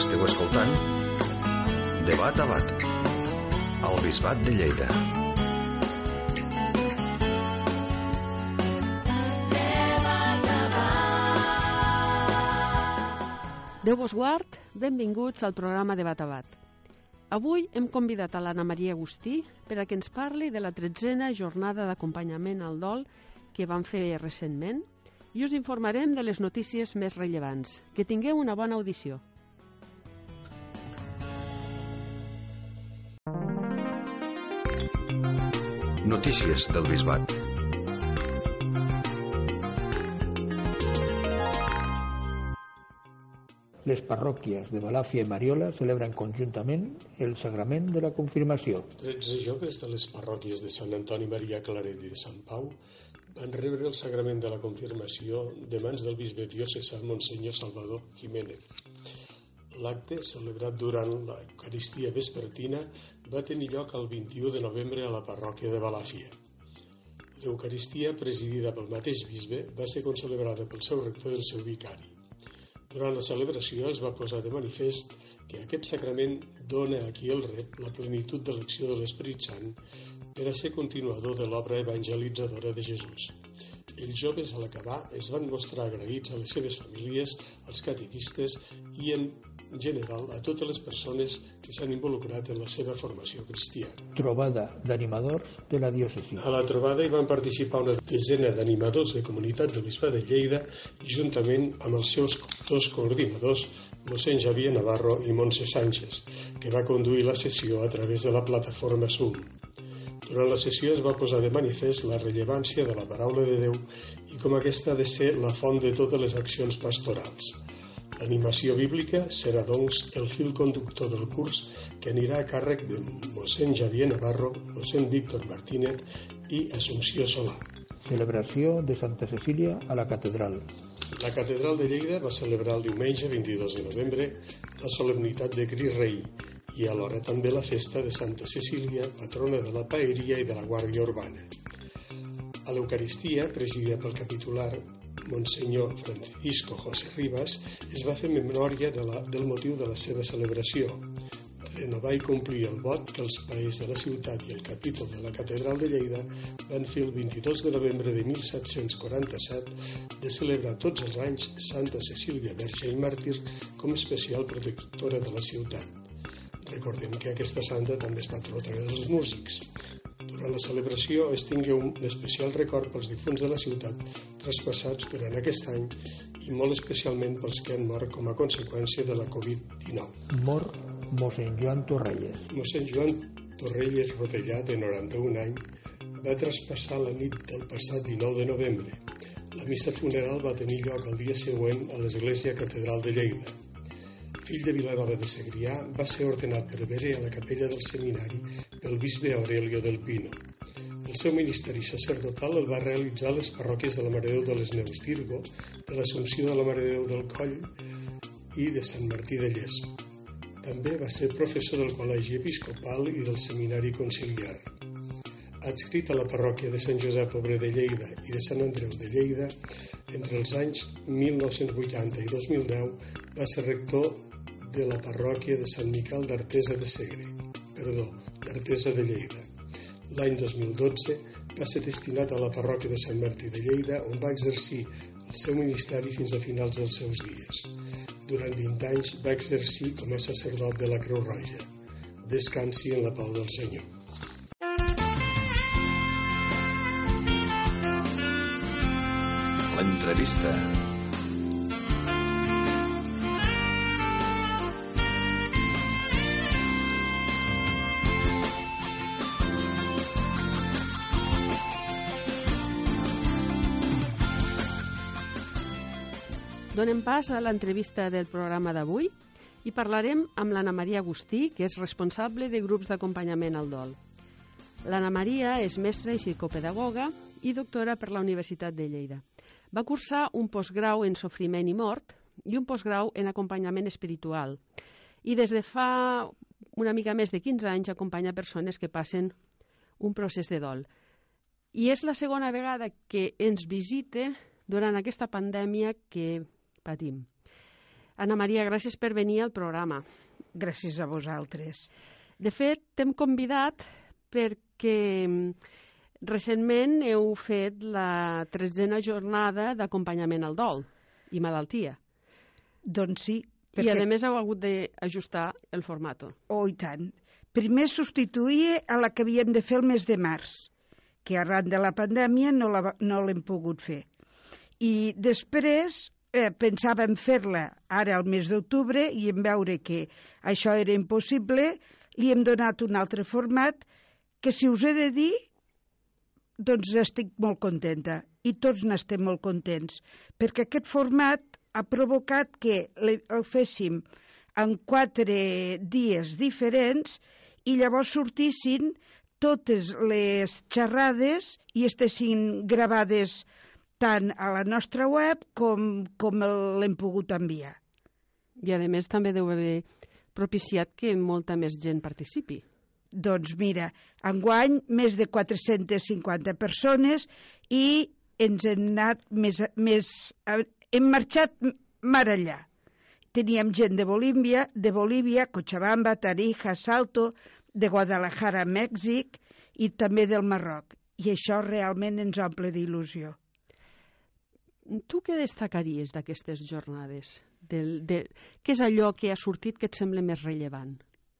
Esteu escoltant Debat a Bat, al Bisbat de Lleida. Déu vos guard, benvinguts al programa Debat a Bat. Avui hem convidat a l'Anna Maria Agustí per a que ens parli de la 13a jornada d'acompanyament al dol que vam fer recentment i us informarem de les notícies més rellevants. Que tingueu una bona audició. Notícies del Bisbat. Les parròquies de Balàfia i Mariola celebren conjuntament el sagrament de la confirmació. 13 joves de les parròquies de Sant Antoni Maria Claret i de Sant Pau van rebre el sagrament de la confirmació de mans del bisbe diocesà Monsenyor Salvador Jiménez. L'acte, celebrat durant l'Eucaristia vespertina, va tenir lloc el 21 de novembre a la parròquia de Balàfia. L'Eucaristia, presidida pel mateix bisbe, va ser concelebrada pel seu rector i el seu vicari. Durant la celebració es va posar de manifest que aquest sagrament dona a qui el rep la plenitud de l'acció de l'Esperit Sant per a ser continuador de l'obra evangelitzadora de Jesús. Els joves, a l'acabar, es van mostrar agraïts a les seves famílies, als catequistes i, en general, a totes les persones que s'han involucrat en la seva formació cristiana. Trobada d'animadors de la diòcesi. A la trobada hi van participar una desena d'animadors de comunitat del Bisbat de Lleida i juntament amb els seus dos coordinadors, mossèn Xavier Navarro i Montse Sánchez, que va conduir la sessió a través de la plataforma Zoom. Durant la sessió es va posar de manifest la rellevància de la paraula de Déu i com aquesta ha de ser la font de totes les accions pastorals. L'animació bíblica serà, doncs, el fil conductor del curs que anirà a càrrec de mossèn Xavier Navarro, mossèn Víctor Martínez i Assumpció Solà. Celebració de Santa Cecília a la catedral. La catedral de Lleida va celebrar el diumenge 22 de novembre la solemnitat de Crist Rei i alhora també la festa de Santa Cecília, patrona de la paeria i de la guàrdia urbana. A l'Eucaristia, presidida pel capitular Monsenyor Francisco José Rivas, es va fer memòria del motiu de la seva celebració, renovar i complir el vot que els paers de la ciutat i el capítol de la catedral de Lleida van fer el 22 de novembre de 1747 de celebrar tots els anys Santa Cecília Verge i Màrtir com especial protectora de la ciutat. Recordem que aquesta santa també és patrona dels músics. Durant la celebració es tingué un especial record pels difunts de la ciutat traspassats durant aquest any i molt especialment pels que han mort com a conseqüència de la Covid-19. Mor mossèn Joan Torrelles. Mossèn Joan Torrelles Rotellà, de 91 anys, va traspassar la nit del passat 19 de novembre. La missa funeral va tenir lloc el dia següent a l'Església Catedral de Lleida. Fill de Vilanova de Segrià, va ser ordenat prevere a la capella del seminari pel bisbe Aurelio del Pino. El seu ministeri sacerdotal el va realitzar a les parròquies de la Mare de Déu de les Neus d'Irgo, de l'Assumpció de la Mare de Déu del Coll i de Sant Martí de Lles. També va ser professor del Col·legi Episcopal i del Seminari Conciliar. Adscrit a la parròquia de Sant Josep Obrer de Lleida i de Sant Andreu de Lleida, entre els anys 1980 i 2010 va ser rector de la parròquia de Sant Miquel d'Artesa de Lleida. L'any 2012 va ser destinat a la parròquia de Sant Martí de Lleida, on va exercir el seu ministeri fins a finals dels seus dies. Durant 20 anys va exercir com a sacerdot de la Creu Roja. Descansi en la pau del Senyor. L'entrevista. Donem pas a l'entrevista del programa d'avui i parlarem amb l'Anna Maria Agustí, que és responsable de grups d'acompanyament al dol. L'Anna Maria és mestra i psicopedagoga i doctora per la Universitat de Lleida. Va cursar un postgrau en sofriment i mort i un postgrau en acompanyament espiritual. I des de fa una mica més de 15 anys acompanya persones que passen un procés de dol. I és la segona vegada que ens visita durant aquesta pandèmia que patim. Anna Maria, gràcies per venir al programa. Gràcies a vosaltres. De fet, t'hem convidat perquè recentment heu fet la 13a jornada d'acompanyament al dol i malaltia. Doncs sí. I a més heu hagut d'ajustar el format. Oh, i tant. Primer substituïa a la que havíem de fer el mes de març, que arran de la pandèmia no l'hem pogut fer. I després pensàvem fer-la ara al mes d'octubre i en veure que això era impossible, li hem donat un altre format que, si us he de dir, doncs estic molt contenta i tots n'estem molt contents, perquè aquest format ha provocat que el féssim en 4 dies diferents i llavors sortissin totes les xerrades i estessin gravades tant a la nostra web com l'hem pogut enviar. I a més també deu haver propiciat que molta més gent participi. Doncs mira, enguany més de 450 persones i ens hem anat hem marxat mar enllà. Teníem gent de Bolívia, Cochabamba, Tarija, Salto, de Guadalajara, Mèxic i també del Marroc. I això realment ens omple d'il·lusió. Tu què destacaries d'aquestes jornades? Què és allò que ha sortit que et sembla més rellevant?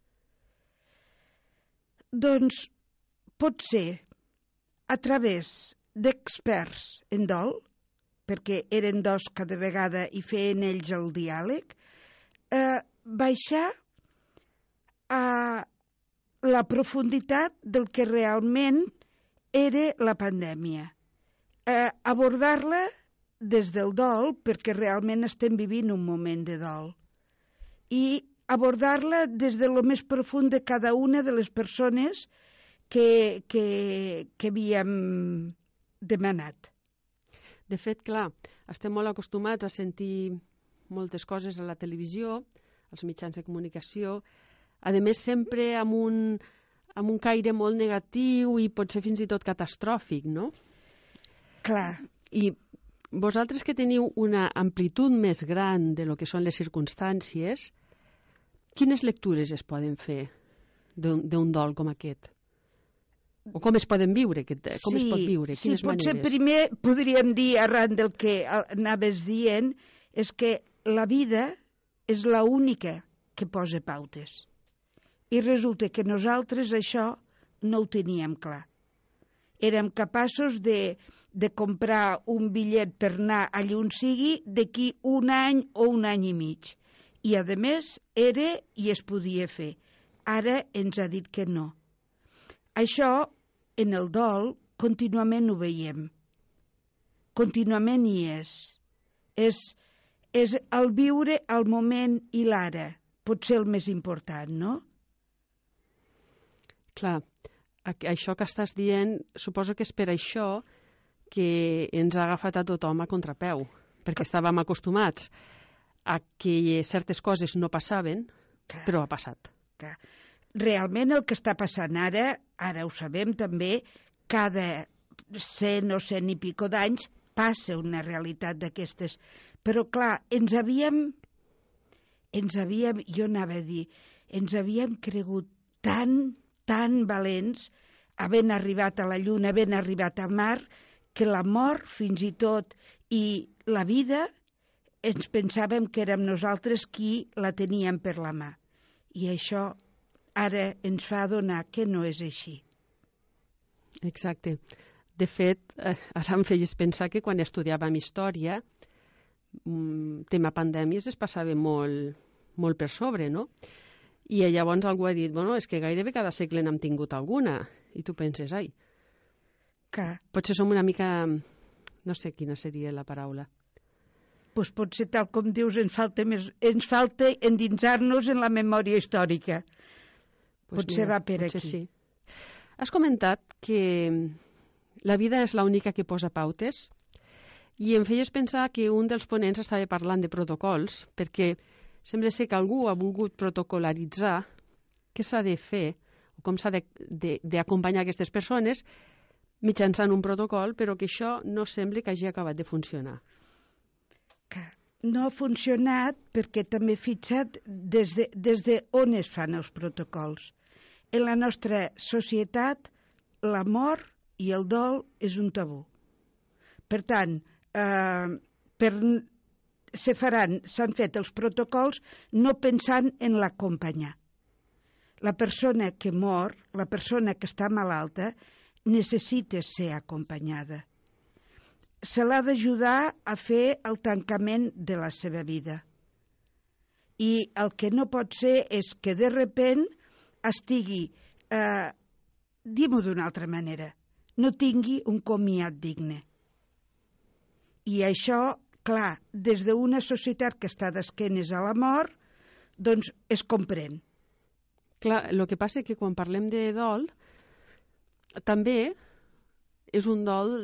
Doncs pot ser a través d'experts en dol, perquè eren 2 cada vegada i feien ells el diàleg, baixar a la profunditat del que realment era la pandèmia. Abordar-la des del dol, perquè realment estem vivint un moment de dol, i abordar-la des de lo més profund de cada una de les persones que havíem demanat. De fet, clar, estem molt acostumats a sentir moltes coses a la televisió, als mitjans de comunicació, a més sempre amb un caire molt negatiu i potser fins i tot catastròfic, no? Clar. I vosaltres que teniu una amplitud més gran de lo que són les circumstàncies, quines lectures es poden fer d'un dol com aquest? O com es poden viure? Es pot viure? Quines potser maneres? Primer podríem dir, arran del que anaves dient, és que la vida és l'única que posa pautes. I resulta que nosaltres això no ho teníem clar. Érem capaços de comprar un bitllet per anar allà on sigui d'aquí un any o un any i mig. I, a més, era i es podia fer. Ara ens ha dit que no. Això, en el dol, contínuament ho veiem. Contínuament hi és. És el viure el moment i l'ara. Pot ser el més important, no? Clar, això que estàs dient, suposo que és per això que ens ha agafat a tothom a contrapeu, perquè estàvem acostumats a que certes coses no passaven, però ha passat. Clar. Realment el que està passant ara ho sabem també, cada 100 o 100 i pico d'anys passa una realitat d'aquestes. Però clar, ens havíem, jo anava a dir, ens havíem cregut tan valents, havent arribat a la Lluna, havent arribat a Mar, que la mort fins i tot i la vida ens pensàvem que érem nosaltres qui la teníem per la mà. I això ara ens fa adonar que no és així. Exacte. De fet, ara em feies pensar que quan estudiàvem història, tema pandèmies es passava molt per sobre, no? I llavors algú ha dit, bueno, és que gairebé cada segle n'hem tingut alguna. I tu penses, ai, potser som una mica, no sé quina seria la paraula. Doncs potser, tal com dius, ens falta endinsar-nos en la memòria històrica. Potser va per aquí. Sí. Has comentat que la vida és l'única que posa pautes i em feies pensar que un dels ponents estava parlant de protocols, perquè sembla ser que algú ha volgut protocolaritzar què s'ha de fer o com s'ha d'acompanyar aquestes persones mitjançant un protocol, però que això no sembla que hagi acabat de funcionar. no ha funcionat perquè també he fixat des de on es fan els protocols. En la nostra societat, la mort i el dol és un tabú. Per tant, s'han fet els protocols no pensant en l'acompanyar. La persona que mor, la persona que està malalta, necessita ser acompanyada. Se l'ha d'ajudar a fer el tancament de la seva vida. I el que no pot ser és que de sobte estigui, dir-m'ho d'una altra manera, no tingui un comiat digne. I això, clar, des d'una societat que està d'esquenes a la mort, doncs es comprèn. Clar, el que passa és que quan parlem de dol, també és un dol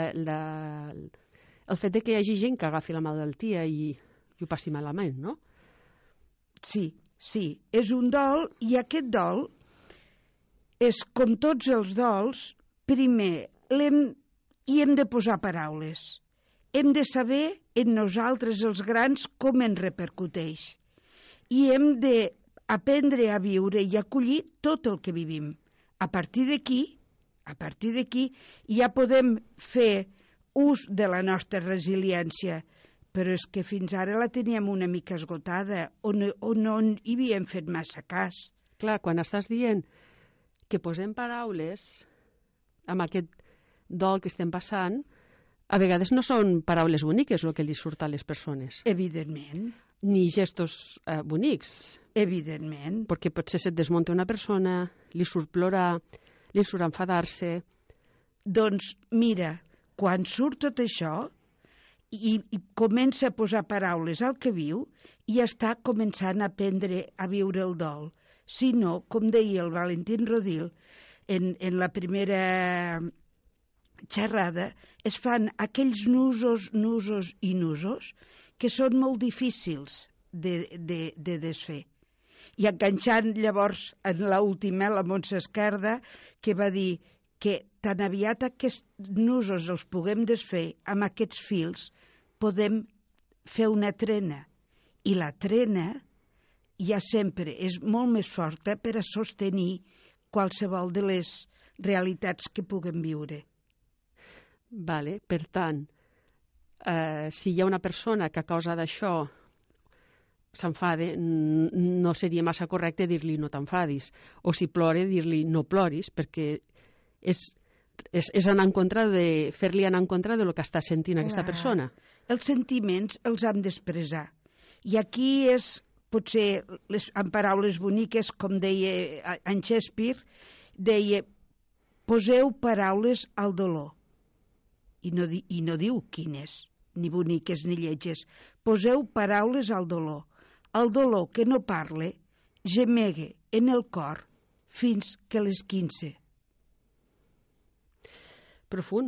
el fet de que hi hagi gent que agafi la malaltia i ho passi malament, no? Sí, és un dol, i aquest dol és, com tots els dols, primer hi hem de posar paraules. Hem de saber en nosaltres, els grans, com ens repercuteix. I hem d'aprendre a viure i acollir tot el que vivim. A partir d'aquí ja podem fer ús de la nostra resiliència, però és que fins ara la teníem una mica esgotada, o no hi havíem fet massa cas. Clar, quan estàs dient que posem paraules amb aquest dol que estem passant, a vegades no són paraules boniques el que li surt a les persones. Evidentment. Ni gestos bonics. Evidentment. Perquè potser se't desmunta una persona, li surt plorar, li surt enfadar-se. Doncs mira, quan surt tot això i comença a posar paraules al que viu, ja està començant a aprendre a viure el dol. Si no, com deia el Valentín Rodil, en la primera xerrada, es fan aquells nusos que són molt difícils de desfer. I enganxant llavors en l'última, la Montse Esquerda, que va dir que tan aviat aquests nusos els puguem desfer, amb aquests fils podem fer una trena. I la trena ja sempre és molt més forta per a sostenir qualsevol de les realitats que puguem viure. Vale, per tant, si hi ha una persona que a causa d'això s'enfada, no seria massa correcte dir-li no t'enfadis, o si plora dir-li no ploris, perquè és anar en contra de fer-li anar en contra de lo que està sentint aquesta persona. Els sentiments els hem d'expressar. I aquí és, potser, en paraules boniques, com deia en Shakespeare, deia, poseu paraules al dolor. I no diu quines, ni boniques ni lletges. Poseu paraules al dolor. El dolor que no parle gemegue en el cor fins que l'esquince. Profund.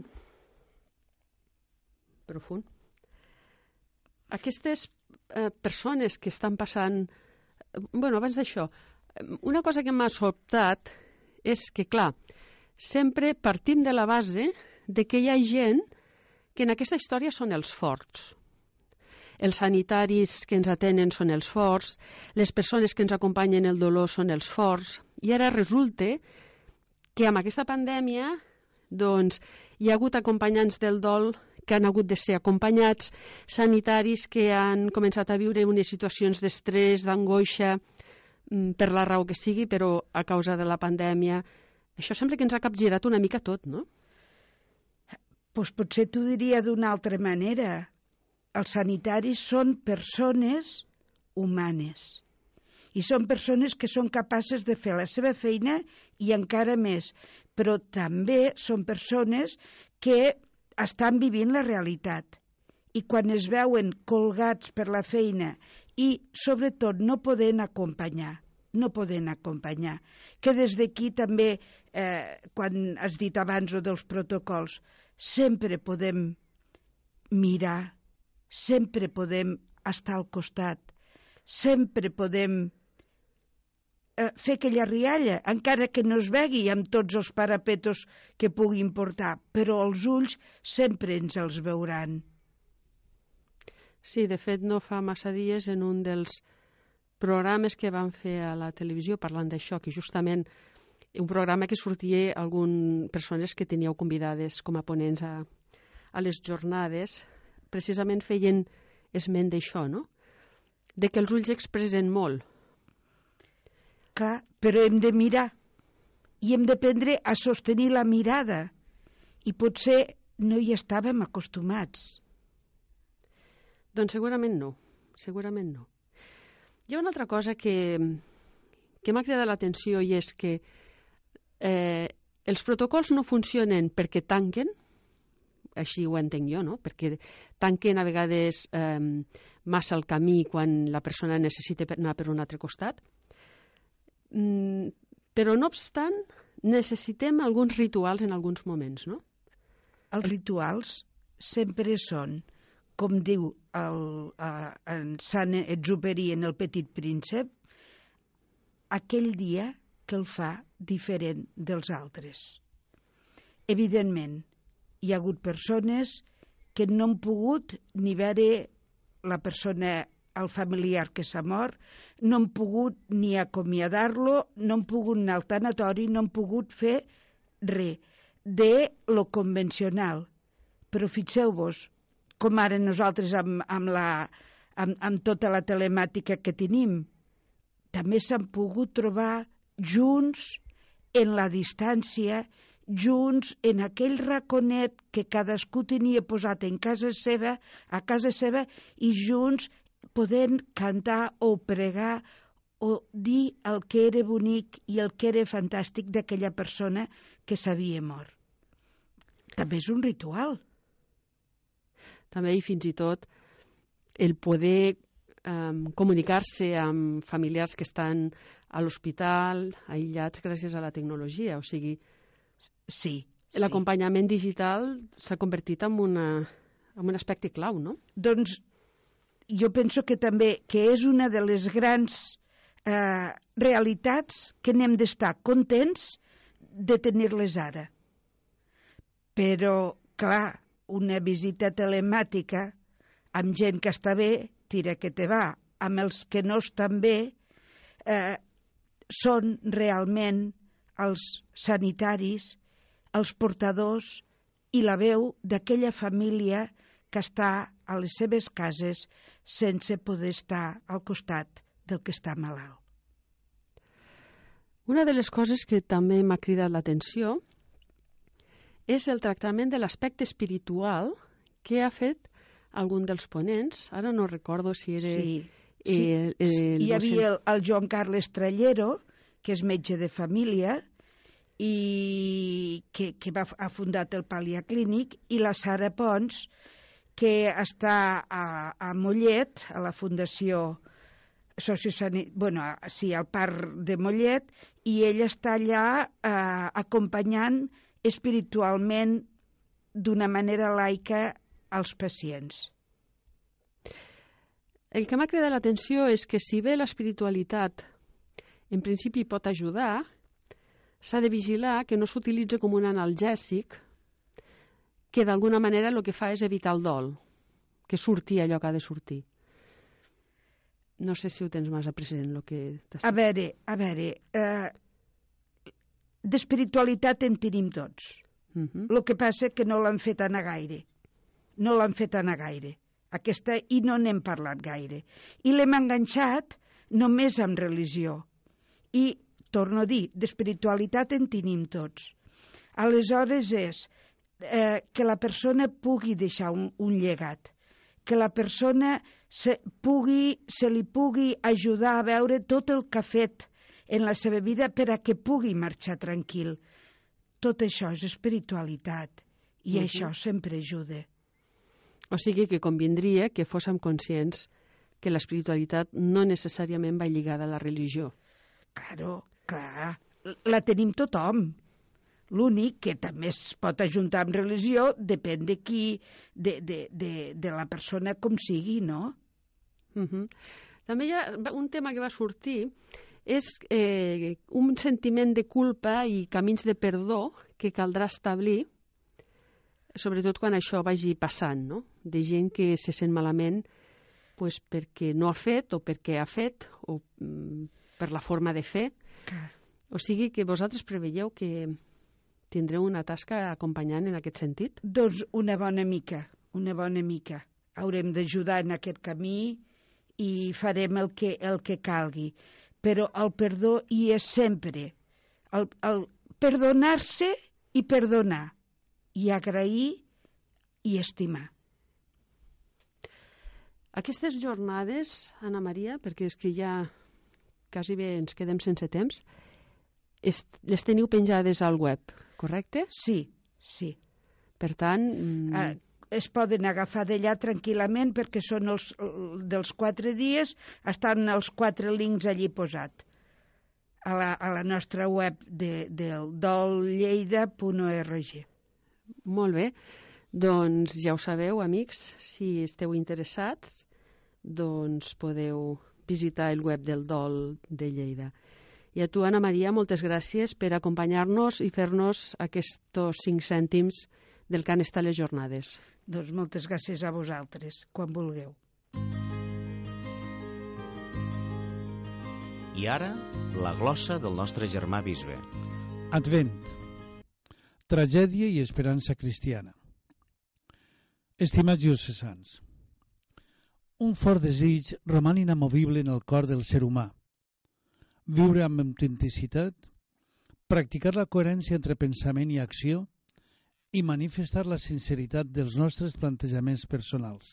Aquestes persones que estan passant... abans d'això, una cosa que m'ha sobtat és que, clar, sempre partim de la base de que hi ha gent que en aquesta història són els forts. Els sanitaris que ens atenen són els forts, les persones que ens acompanyen el dolor són els forts, i ara resulta que amb aquesta pandèmia doncs, hi ha hagut acompanyants del dol que han hagut de ser acompanyats, sanitaris que han començat a viure unes situacions d'estrès, d'angoixa, per la raó que sigui, però a causa de la pandèmia. Això sembla que ens ha capgirat una mica tot, no? Doncs potser t'ho diria d'una altra manera. Els sanitaris són persones humanes. I són persones que són capaces de fer la seva feina i encara més. Però també són persones que estan vivint la realitat. I quan es veuen colgats per la feina i, sobretot, no poden acompanyar, que des d'aquí també, quan has dit abans dels protocols, sempre podem mirar, sempre podem estar al costat, sempre podem fer aquella rialla, encara que no es vegi amb tots els parapetos que puguin portar, però els ulls sempre ens els veuran. Sí, de fet, no fa massa dies en un dels programes que van fer a la televisió parlant d'això, que justament un programa que sortia algunes persones que teníeu convidades com a ponents a les jornades, precisament feien esment d'això, no? De que els ulls expressen molt. Clar, però hem de mirar i hem d'aprendre a sostenir la mirada i potser no hi estàvem acostumats. Doncs segurament no, segurament no. Hi ha una altra cosa que m'ha cridat l'atenció i és que els protocols no funcionen perquè tanquen, així ho entenc jo, no? Perquè tanquen a vegades massa el camí quan la persona necessita anar per un altre costat. Però no obstant, necessitem alguns rituals en alguns moments, no? Els rituals sempre són, com diu en Saint-Exupéry en El Petit Príncep, aquell dia que el fa diferent dels altres. Evidentment, hi ha hagut persones que no han pogut ni veure la persona, el familiar que s'ha mort, no han pogut ni acomiadar-lo, no han pogut anar al tanatori, no han pogut fer res de lo convencional. Però fixeu-vos, com ara nosaltres amb tota la telemàtica que tenim, també s'han pogut trobar junts en la distància, junts en aquell raconet que cadascú tenia posat a casa seva i junts podent cantar o pregar o dir el que era bonic i el que era fantàstic d'aquella persona que s'havia mort. També és un ritual. També i fins i tot el poder comunicar-se amb familiars que estan a l'hospital, aïllats gràcies a la tecnologia. O sigui, sí. L'acompanyament digital s'ha convertit en un aspecte clau, no? Doncs jo penso que també que és una de les grans realitats que n'hem d'estar contents de tenir-les ara. Però, clar, una visita telemàtica amb gent que està bé, tira que te va, amb els que no estan bé, són realment els sanitaris, els portadors i la veu d'aquella família que està a les seves cases sense poder estar al costat del que està malalt. Una de les coses que també m'ha cridat l'atenció és el tractament de l'aspecte espiritual que ha fet algun dels ponents. Ara no recordo si era... Sí. Hi havia el Joan Carles Trallero, que és metge de família i que ha fundat el Pàlia Clínic, i la Sara Pons, que està a Mollet, a la Fundació al Parc de Mollet, i ella està allà acompanyant espiritualment d'una manera laica als pacients. El que m'ha cridat l'atenció és que si bé l'espiritualitat en principi pot ajudar, s'ha de vigilar que no s'utilitza com un analgèsic que d'alguna manera el que fa és evitar el dol, que surti allò que ha de sortir. No sé si ho tens massa present. A veure, d'espiritualitat en tenim tots. El que passa que no l'han fet anar gaire. Aquesta, i no n'hem parlat gaire. I l'hem enganxat només amb religió. I, torno a dir, d'espiritualitat en tenim tots. Aleshores és que la persona pugui deixar un llegat, que la persona se li pugui ajudar a veure tot el que ha fet en la seva vida per a que pugui marxar tranquil. Tot això és espiritualitat i això sempre ajuda. O sigui que convindria que fóssim conscients que l'espiritualitat no necessàriament va lligada a la religió. Clar, la tenim tothom. L'únic que també es pot ajuntar amb religió depèn de qui, de la persona com sigui, no? També hi ha un tema que va sortir, és un sentiment de culpa i camins de perdó que caldrà establir, sobretot quan això vagi passant, no? De gent que se sent malament pues, perquè no ha fet o perquè ha fet o per la forma de fer. Clar. O sigui que vosaltres preveieu que tindreu una tasca acompanyant en aquest sentit? Doncs una bona mica. Haurem d'ajudar en aquest camí i farem el que calgui. Però el perdó hi és sempre. El perdonar-se i perdonar. I agrair i estimar. Aquestes jornades, Anna Maria, perquè és que ja quasi bé ens quedem sense temps, les teniu penjades al web, correcte? Sí. Per tant... Es poden agafar d'allà tranquil·lament perquè són dels 4 dies, estan els 4 links allí posats a la nostra web del dollleida.org. Molt bé. Doncs ja ho sabeu, amics, si esteu interessats, doncs podeu visitar el web del Dol de Lleida. I a tu, Anna Maria, moltes gràcies per acompanyar-nos i fer-nos aquests 5 cèntims del que han estat les jornades. Doncs moltes gràcies a vosaltres, quan vulgueu. I ara, la glossa del nostre germà bisbe. Advent. Tragèdia i esperança cristiana. Estimats diocesans, un fort desig roman inamovible en el cor del ser humà. Viure amb autenticitat, practicar la coherència entre pensament i acció i manifestar la sinceritat dels nostres plantejaments personals.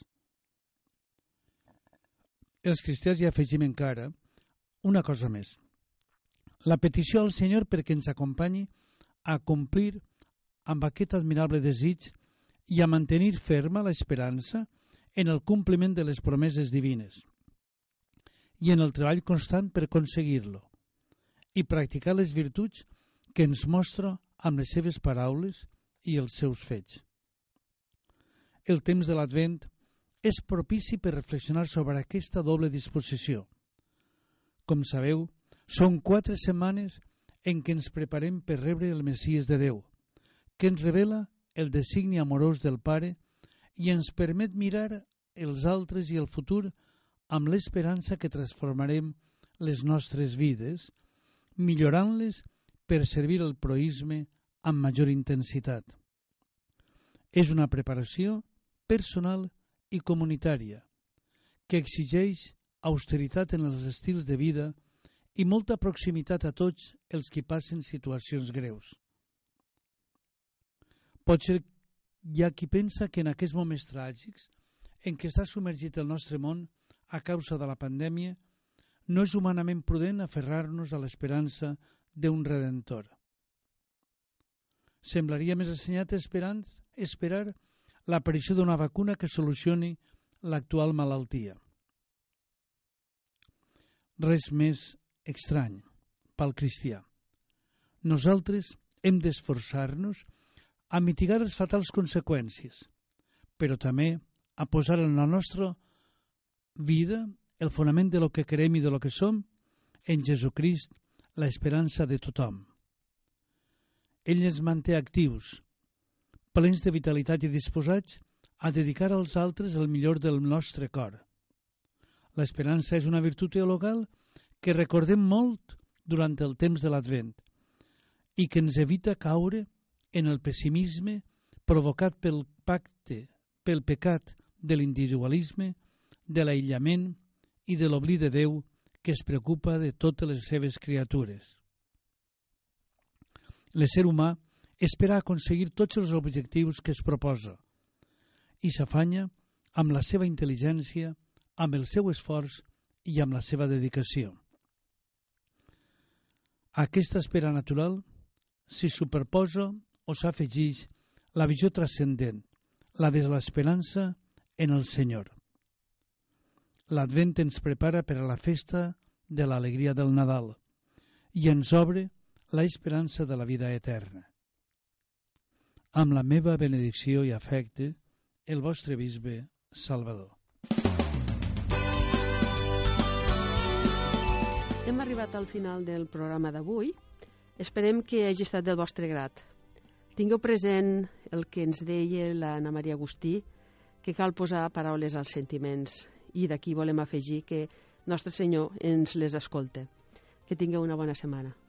Els cristians hi afegim encara una cosa més. La petició al Senyor perquè ens acompanyi a complir amb aquest admirable desig i a mantenir ferma l'esperança en el compliment de les promeses divines i en el treball constant per aconseguir-lo i practicar les virtuts que ens mostra amb les seves paraules i els seus fets. El temps de l'Advent és propici per reflexionar sobre aquesta doble disposició. Com sabeu, són 4 setmanes en què ens preparem per rebre el Messies de Déu, que ens revela el designi amorós del Pare i ens permet mirar els altres i el futur amb l'esperança que transformarem les nostres vides, millorant-les per servir el proïsme amb major intensitat. És una preparació personal i comunitària que exigeix austeritat en els estils de vida i molta proximitat a tots els que passen situacions greus. Potser hi ha qui pensa que en aquests moments tràgics en què està submergit el nostre món a causa de la pandèmia no és humanament prudent aferrar-nos a l'esperança d'un Redentor. Semblaria més assenyat esperar l'aparició d'una vacuna que solucioni l'actual malaltia. Res més estrany pel cristià. Nosaltres hem d'esforçar-nos a mitigar les fatals conseqüències, però també a posar en la nostra vida el fonament de lo que creem i de lo que som en Jesucrist, la esperança de tothom. Ell ens manté actius, plens de vitalitat i disposats a dedicar als altres el millor del nostre cor. L'esperança és una virtut teologal que recordem molt durant el temps de l'Advent i que ens evita caure en el pessimisme provocat pel pecat de l'individualisme, de l'aïllament i de l'oblit de Déu que es preocupa de totes les seves criatures. L'ésser humà espera aconseguir tots els objectius que es proposa i s'afanya amb la seva intel·ligència, amb el seu esforç i amb la seva dedicació. A aquesta espera natural s'hi superposa o s'afegeix la visió transcendent, la de l'esperança en el Senyor. L'Advent ens prepara per a la festa de l'alegria del Nadal i ens obre l'esperança de la vida eterna. Amb la meva benedicció i afecte, el vostre bisbe Salvador. Hem arribat al final del programa d'avui. Esperem que hagi estat del vostre grat. Tingueu present el que ens deia l'Anna Maria Agustí, que cal posar paraules als sentiments i d'aquí volem afegir que Nostre Senyor ens les escolta. Que tingueu una bona setmana.